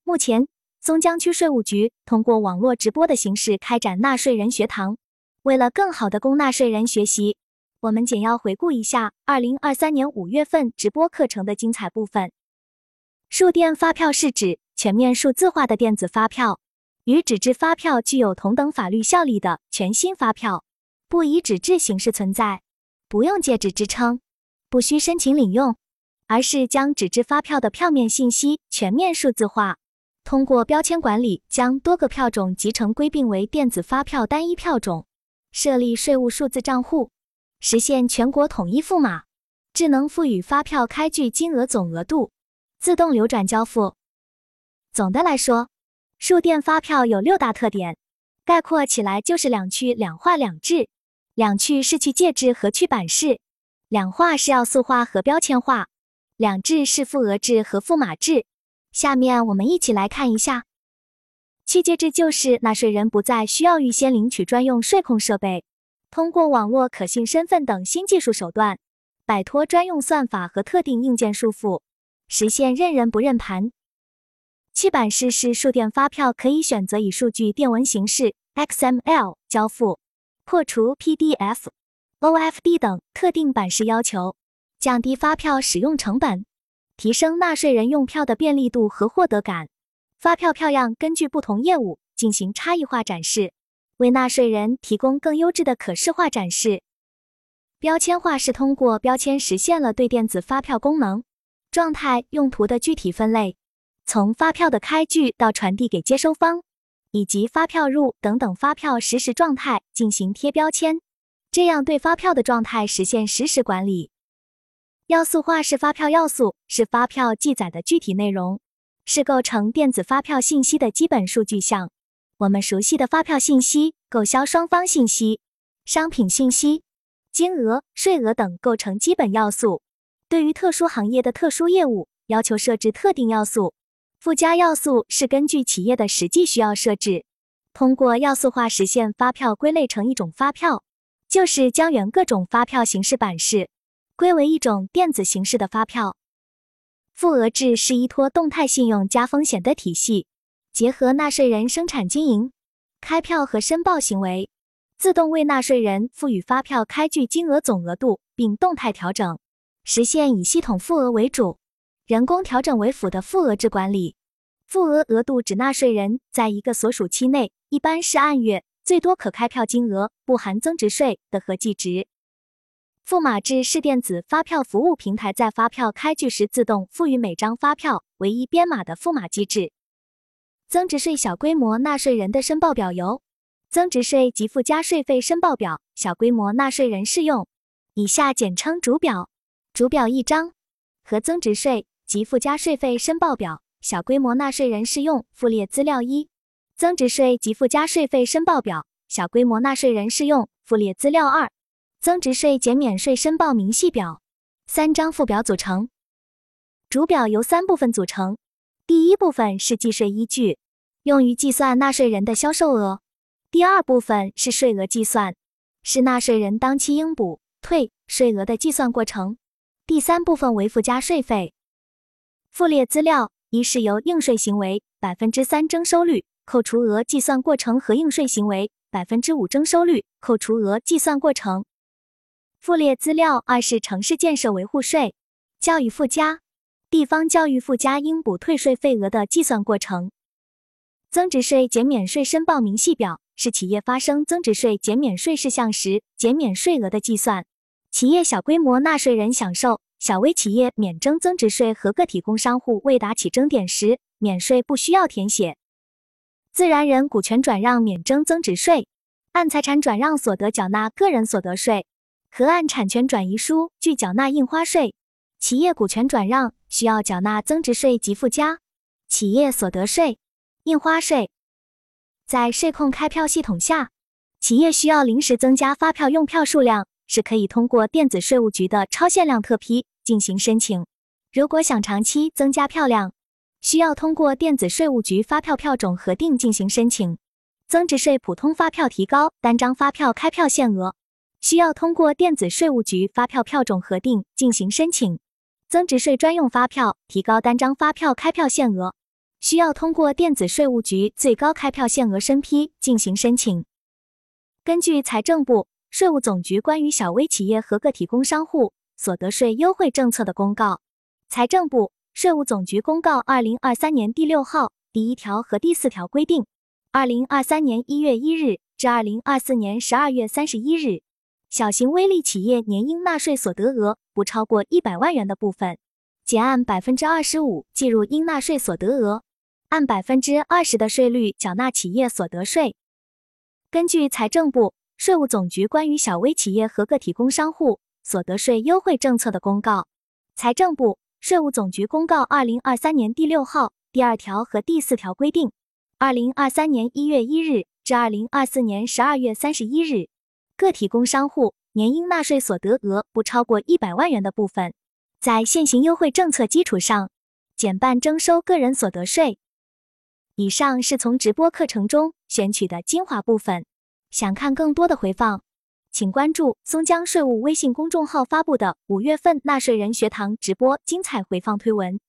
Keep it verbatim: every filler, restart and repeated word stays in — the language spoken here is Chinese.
目前，松江区税务局通过网络直播的形式开展纳税人学堂。为了更好地供纳税人学习，我们简要回顾一下二零二三年五月份直播课程的精彩部分。数电发票是指全面数字化的电子发票，与纸质发票具有同等法律效力的全新发票，不以纸质形式存在，不用借纸支撑，不需申请领用，而是将纸质发票的票面信息全面数字化，通过标签管理将多个票种集成归并为电子发票单一票种，设立税务数字账户，实现全国统一付码，智能赋予发票开具金额总额度，自动流转交付。总的来说，数电发票有六大特点，概括起来就是两去两化两制。两去是去借制和去版式，两化是要素化和标签化，两制是付额制和付码制。下面我们一起来看一下。去借制就是纳税人不再需要预先领取专用税控设备，通过网络可信身份等新技术手段，摆脱专用算法和特定硬件束缚，实现认人不认盘。去版式是数电发票可以选择以数据电文形式 X M L 交付，破除 P D F、O F D 等特定版式要求，降低发票使用成本，提升纳税人用票的便利度和获得感。发票票样根据不同业务进行差异化展示，为纳税人提供更优质的可视化展示。标签化是通过标签实现了对电子发票功能、状态、用途的具体分类，从发票的开具到传递给接收方，以及发票入等等发票实时状态进行贴标签，这样对发票的状态实现实时管理。要素化是发票要素，是发票记载的具体内容，是构成电子发票信息的基本数据项。我们熟悉的发票信息、购销双方信息、商品信息、金额、税额等构成基本要素。对于特殊行业的特殊业务，要求设置特定要素。附加要素是根据企业的实际需要设置，通过要素化实现发票归类成一种发票，就是将原各种发票形式版式归为一种电子形式的发票。付额制是依托动态信用加风险的体系，结合纳税人生产经营、开票和申报行为，自动为纳税人赋予发票开具金额总额度并动态调整，实现以系统付额为主、人工调整为辅的付额制管理。付额额度指纳税人在一个所属期内，一般是按月，最多可开票金额不含增值税的合计值。付码制是电子发票服务平台在发票开具时自动赋予每张发票唯一编码的付码机制。增值税小规模纳税人的申报表由增值税及附加税费申报表小规模纳税人适用，以下简称主表，主表一张，和增值税及附加税费申报表小规模纳税人适用附列资料一，增值税及附加税费申报表小规模纳税人适用附列资料二，增值税减免税申报明细表，三张附表组成。主表由三部分组成，第一部分是计税依据，用于计算纳税人的销售额；第二部分是税额计算，是纳税人当期应补、退税额的计算过程；第三部分为附加税费。附列资料一是由应税行为 百分之三 征收率扣除额计算过程和应税行为 百分之五 征收率扣除额计算过程。附列资料二是城市建设维护税、教育附加、地方教育附加应补退税费额的计算过程。增值税减免税申报明细表是企业发生增值税减免税事项时减免税额的计算，企业小规模纳税人享受小微企业免征增值税和个体工商户未达起征点时免税不需要填写。自然人股权转让免征增值税，按财产转让所得缴纳个人所得税，和按产权转移书据缴纳印花税。企业股权转让需要缴纳增值税及附加、企业所得税、印花税。在税控开票系统下，企业需要临时增加发票用票数量，是可以通过电子税务局的超限量特批进行申请。如果想长期增加票量，需要通过电子税务局发票票种核定进行申请。增值税普通发票提高单张发票开票限额，需要通过电子税务局发票票种核定进行申请。增值税专用发票提高单张发票开票限额， 需要通过电子税务局最高开票限额审批进行申请。根据财政部、税务总局关于小微企业和个体工商户所得税优惠政策的公告，财政部、税务总局公告二零二三年第六号第一条和第四条规定，二零二三年一月一日至二零二四年十二月三十一日，小型微利企业年应纳税所得额不超过一百万元的部分，减按百分之二十五计入应纳税所得额，按百分之二十的税率缴纳企业所得税。根据财政部、税务总局关于小微企业和个体工商户所得税优惠政策的公告，财政部、税务总局公告二零二三年第六号第二条和第四条规定，二零二三年一月一日至二零二四年十二月三十一日，个体工商户年应纳税所得额不超过一百万元的部分，在现行优惠政策基础上，减半征收个人所得税。以上是从直播课程中选取的精华部分。想看更多的回放，请关注松江税务微信公众号发布的五月份纳税人学堂直播精彩回放推文。